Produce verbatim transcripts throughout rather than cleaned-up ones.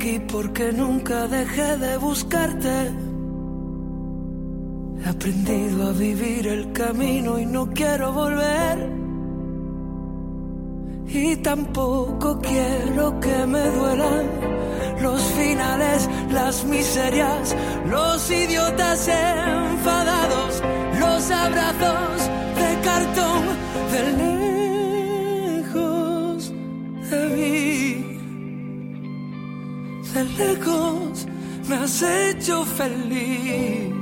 aquí porque nunca dejé de buscarte. He aprendido a vivir el camino y no quiero volver. Y tampoco quiero que me duelan los finales, las miserias, los idiotas enfadados, los abrazos de cartón, de lejos de mí. De lejos me has hecho feliz.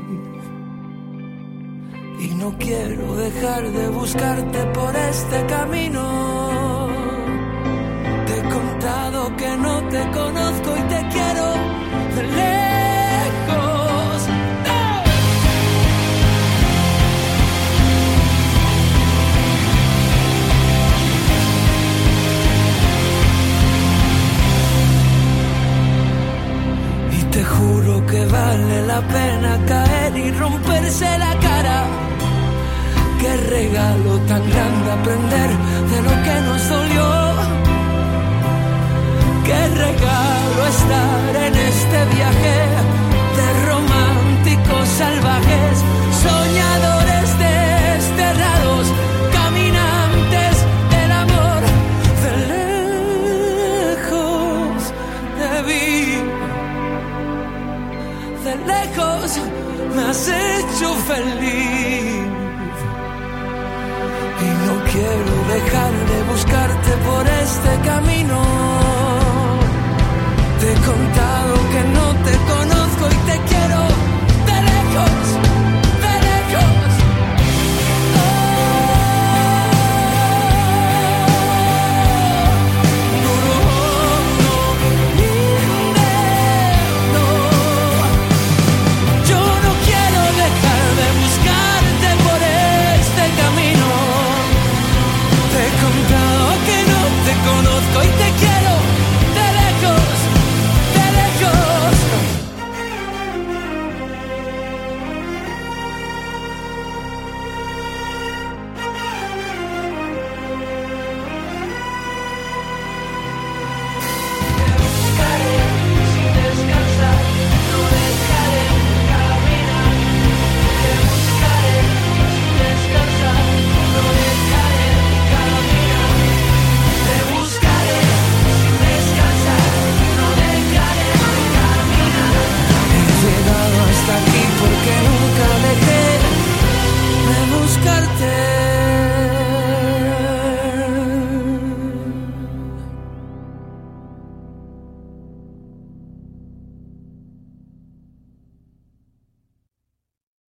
Y no quiero dejar de buscarte por este camino. Te he contado que no te conozco y te quiero de lejos. ¡No! Y te juro que vale la pena caer y romperse la cara. Qué regalo tan grande aprender de lo que nos dolió. Qué regalo estar en este viaje de románticos salvajes, soñadores desterrados, caminantes del amor. De lejos te vi, de lejos me has hecho feliz. Y no quiero dejar de buscarte por este camino. Te he contado que no te